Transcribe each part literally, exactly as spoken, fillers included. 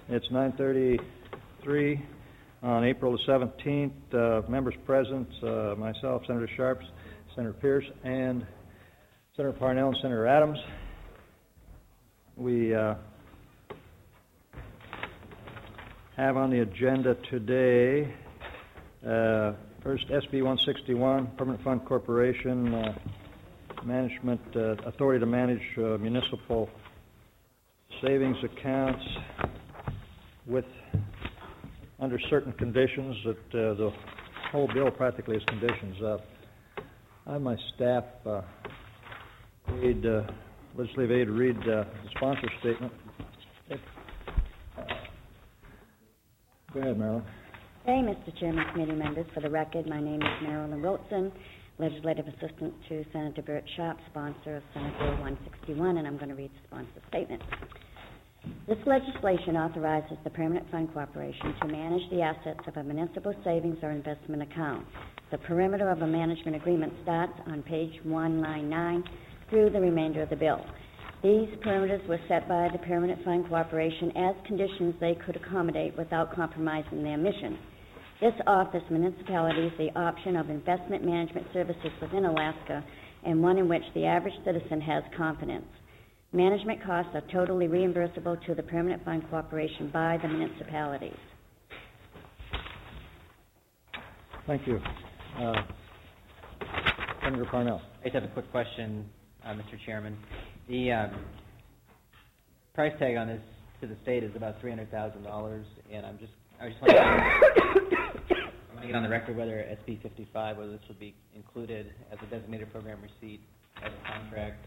It's nine thirty-three on April the seventeenth. Uh, members present, uh, myself, Senator Sharps, Senator Pierce, and Senator Parnell and Senator Adams. We uh, have on the agenda today, uh, first S B one sixty-one, Permanent Fund Corporation, uh, management uh, authority to manage uh, municipal savings accounts with under certain conditions. That uh, the whole bill practically is conditions. Uh, I have my staff uh, read, uh, legislative aid read uh, the sponsor statement. Uh, go ahead, Marilyn. Hey, Mister Chairman, committee members. For the record, my name is Marilyn Wilson, legislative assistant to Senator Burt Sharp, sponsor of Senate Bill one sixty-one, and I'm going to read the sponsor statement. This legislation authorizes the Permanent Fund Corporation to manage the assets of a municipal savings or investment account. The perimeter of a management agreement starts on page one ninety-nine through the remainder of the bill. These perimeters were set by the Permanent Fund Corporation as conditions they could accommodate without compromising their mission. This offers municipalities the option of investment management services within Alaska, and one in which the average citizen has confidence. Management costs are totally reimbursable to the Permanent Fund Corporation by the municipalities. Thank you. Uh, Senator Parnell. I just have a quick question, uh, Mister Chairman. The um, price tag on this to the state is about three hundred thousand dollars, and I'm just, I just want to, I want to get on the record whether S B fifty-five, whether this would be included as a designated program receipt, as a contract.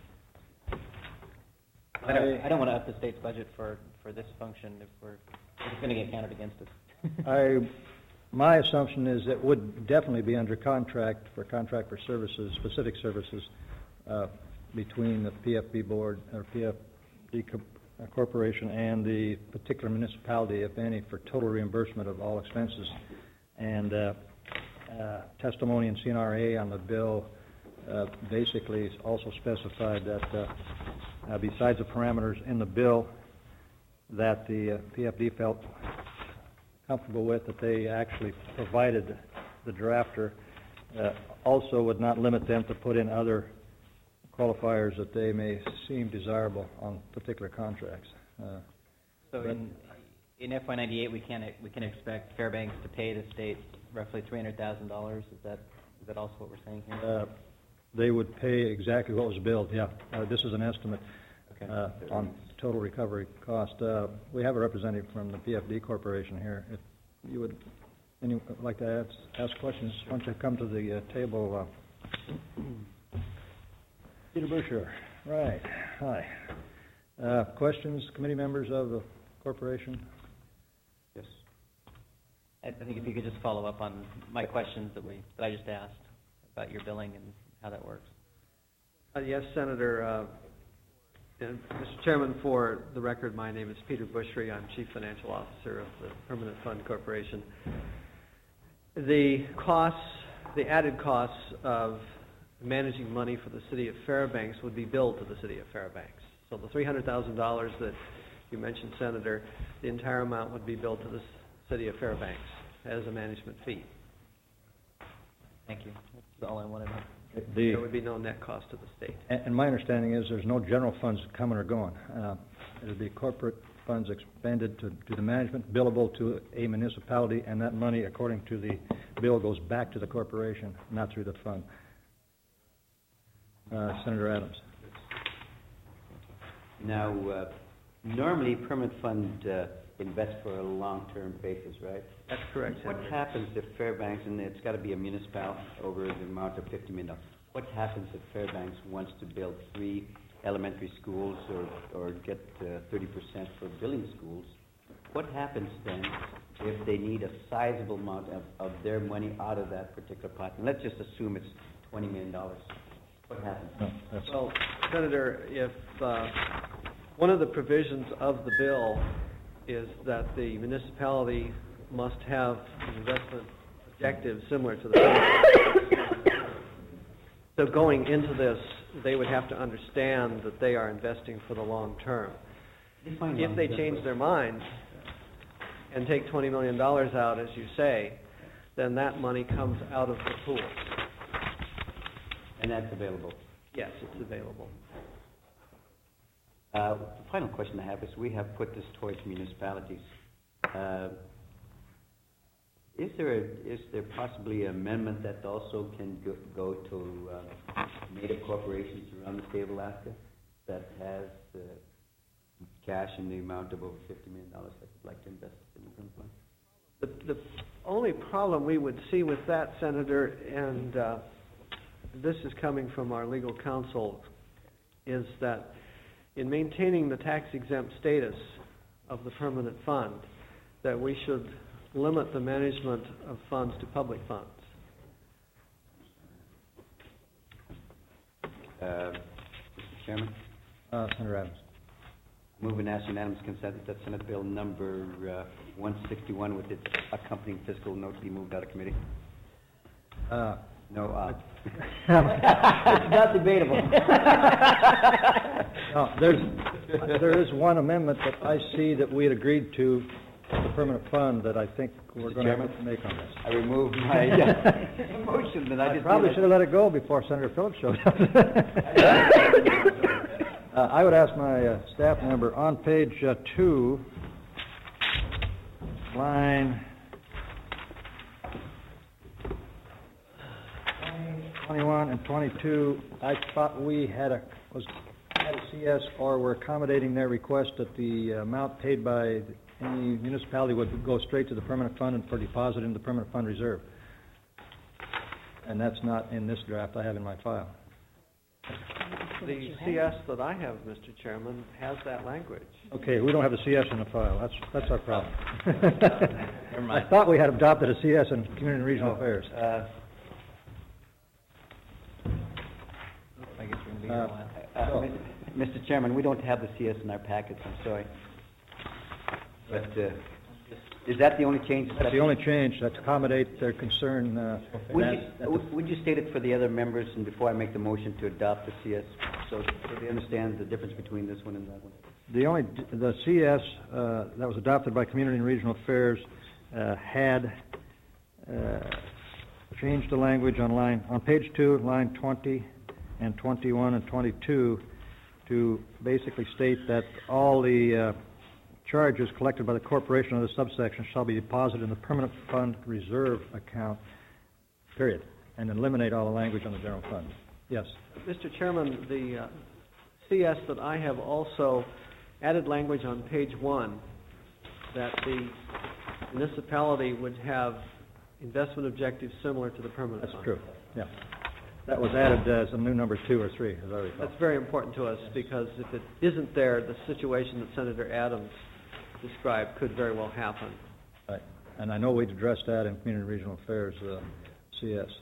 I don't, I don't want to up the state's budget for, for this function if we're if it's going to get counted against us. I, my assumption is it would definitely be under contract for contract for services, specific services, uh, between the P F B board or P F D co uh, corporation and the particular municipality, if any, for total reimbursement of all expenses. And uh, uh, testimony in C N R A on the bill uh, basically also specified that uh, uh, besides the parameters in the bill that the uh, P F D felt comfortable with, that they actually provided the drafter, uh, also would not limit them to put in other qualifiers that they may seem desirable on particular contracts. Uh, so in, in F Y ninety-eight, we can we can expect Fairbanks to pay the state roughly three hundred thousand dollars. Is that is that also what we're saying here? Uh, they would pay exactly what was billed. Yeah, uh, this is an estimate okay. uh, on total recovery cost. Uh, we have a representative from the P F D Corporation here. If you would any, like to ask, ask questions, why don't you come to the uh, table? Uh, Peter Busher. Right. Hi. Uh, questions, committee members of the corporation? Yes. I think if you could just follow up on my questions that we that I just asked about your billing and how that works. Uh, yes, Senator. Uh, and Mister Chairman, for the record, my name is Peter Bushry. I'm Chief Financial Officer of the Permanent Fund Corporation. The costs, the added costs of managing money for the city of Fairbanks would be billed to the city of Fairbanks. So the three hundred thousand dollars that you mentioned, Senator, the entire amount would be billed to the city of Fairbanks as a management fee. Thank you. That's all I wanted to know. The, there would be no net cost to the state. And, and my understanding is there's no general funds coming or going. Uh, it would be corporate funds expended to, to the management, billable to a municipality, and that money, according to the bill, goes back to the corporation, not through the fund. Uh, Senator Adams. Now, uh, normally permanent fund uh, invests for a long-term basis, right? That's correct, What Senator. happens if Fairbanks, and it's got to be a municipality over the amount of fifty million dollars, what happens if Fairbanks wants to build three elementary schools or, or get uh, thirty percent for building schools? What happens then if they need a sizable amount of, of their money out of that particular pot? And let's just assume it's twenty million dollars. What happens? No, that's Well, Senator, if uh, one of the provisions of the bill is that the municipality must have an investment objective similar to the so going into this, they would have to understand that they are investing for the long term. Define if they long-term change first. their minds and take twenty million dollars out, as you say, then that money comes out of the pool. And that's available. Yes, it's available. Uh, the final question I have is, we have put this towards municipalities. Uh, Is there, a, is there possibly an amendment that also can go, go to uh, native corporations around the state of Alaska that has uh, cash in the amount of over fifty million dollars that would like to invest in the Permanent Fund? The, the only problem we would see with that, Senator, and uh, this is coming from our legal counsel, is that in maintaining the tax exempt status of the permanent fund, that we should limit the management of funds to public funds. Uh, Mister Chairman, Uh, Senator Adams. move and ask unanimous consent that Senate Bill number uh, one sixty-one with its accompanying fiscal note be moved out of committee. Uh, No, uh, It's not debatable. No, there's, there is one amendment that I see that we had agreed to, the permanent fund, that I think we're Mister going to have Chairman? to make on this. I removed my uh, motion, and I I didn't probably see should have let it go before Senator Phillips showed up. Uh, I would ask my uh, staff member, on page uh, two, line twenty-one and twenty-two, I thought we had a, was, had a C S, or were accommodating their request that the amount paid by any municipality would go straight to the permanent fund and for deposit in the permanent fund reserve. And that's not in this draft I have in my file. The C S that I have, Mister Chairman, has that language. Okay, we don't have a C S in the file, that's, that's our problem. Never mind. I thought we had adopted a C S in Community and Regional Affairs. Uh, I guess we're gonna be here a Uh, while. uh, Mister Chairman, we don't have the C S in our packets, I'm sorry. But uh, is that the only change? That's the only change, to accommodate their concern, uh, Would that- you, that the- would- would you state it for the other members, and before I make the motion to adopt the C S, so so they understand the difference between this one and that one? The only, the C S uh, that was adopted by Community and Regional Affairs uh, had uh, changed the language on line, on page two, line twenty and twenty-one and twenty-two, to basically state that all the uh, charges collected by the corporation under the subsection shall be deposited in the permanent fund reserve account, period, and eliminate all the language on the general fund. Yes. Mister Chairman, the uh, C S that I have also added language on page one that the municipality would have investment objectives similar to the permanent That's fund. true, yeah. That was added as a new number two or three, as I recall. That's very important to us, because if it isn't there, the situation that Senator Adams described could very well happen. Right, and I know we'd addressed that in Community and Regional Affairs, uh, C S.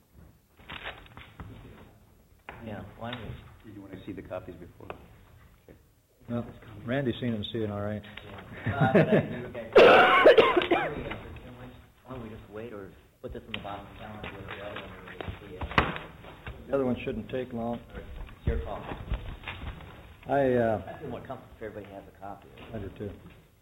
Yeah, why don't we? Did you want to see the copies before? No, Randy's seen it and seeing all right. Uh, but I do, okay. Why don't we, uh, why don't we just wait, or put this on the bottom of the calendar with the other one, or we see it? The other one shouldn't take long. It's your call. I, uh, I feel more comfortable if everybody has a copy. I do too.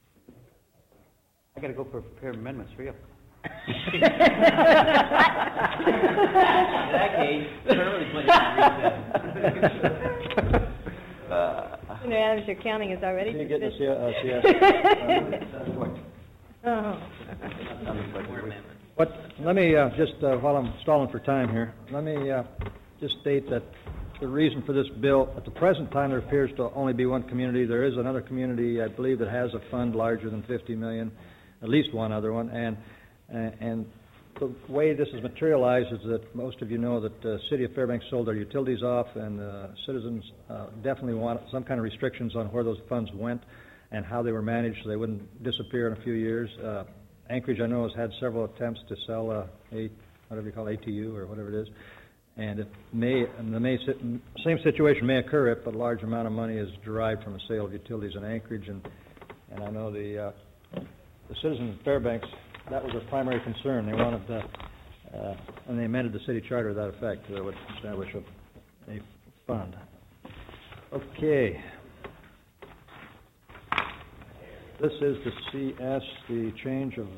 I gotta go for prepared amendments, hurry up. In that case, Shirley's putting it in recess. Senator Adams, your counting is already Can you get the sufficient. C- uh, C S? Oh. What, let me, uh, just, uh, while I'm stalling for time here, let me, uh, just state that the reason for this bill, at the present time, there appears to only be one community. There is another community, I believe, that has a fund larger than fifty million, at least one other one, and, and the way this is materialized is that most of you know that the city of Fairbanks sold their utilities off, and uh, citizens uh, definitely want some kind of restrictions on where those funds went and how they were managed so they wouldn't disappear in a few years. Uh, Anchorage, I know, has had several attempts to sell uh, a, whatever you call it, A T U or whatever it is, and it may, and the may, same situation may occur if a large amount of money is derived from a sale of utilities in Anchorage, and, and I know the, uh, the citizens of Fairbanks, that was their primary concern. They wanted, uh, uh, and they amended the city charter to that effect, that would establish a, a fund. Okay. This is the C S, the change of,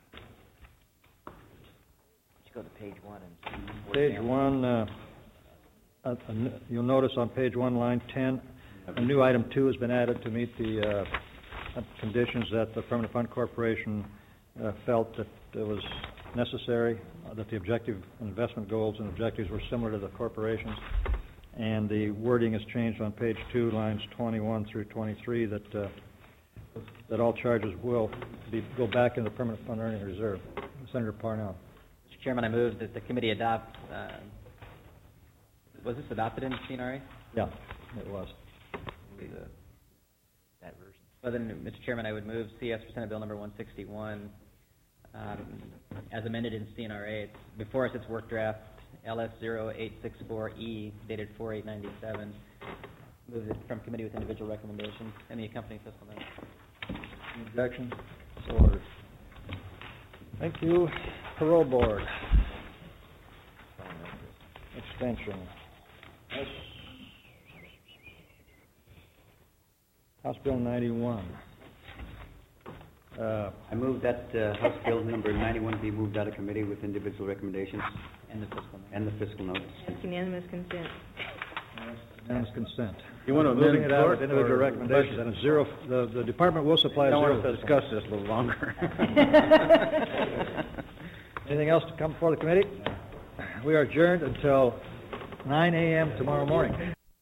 Let's go to page one and see. what's page there. one, uh, a- a n- you'll notice on page one, line ten, a new item two has been added to meet the uh, conditions that the Permanent Fund Corporation uh, felt that it was necessary, uh, that the objective investment goals and objectives were similar to the corporation's. And the wording has changed on page two, lines twenty-one through twenty-three, that, uh, that all charges will be, go back in the Permanent Fund Earning Reserve. Senator Parnell. Mister Chairman, I move that the committee adopt, uh, was this adopted in C N R A? Yeah, it was. That version. Well, then, Mister Chairman, I would move C S for Senate Bill number one sixty-one, um, as amended in C N R A. It's, before us, it's work draft L S zero eight six four E, dated four eight ninety-seven. Move it from committee with individual recommendations and the accompanying fiscal note. Any objection? So ordered. Thank you. Parole Board. Extension. House- House Bill ninety-one. Uh, I move that uh, House Bill number ninety-one be moved out of committee with individual recommendations And the fiscal note. and the fiscal notes. That's unanimous consent. Unanimous consent. You want to Moving amend it out court with individual or recommendations, and a zero, the, the department will supply I don't zero. want to discuss this a little longer. Anything else to come before the committee? We are adjourned until nine A M tomorrow morning.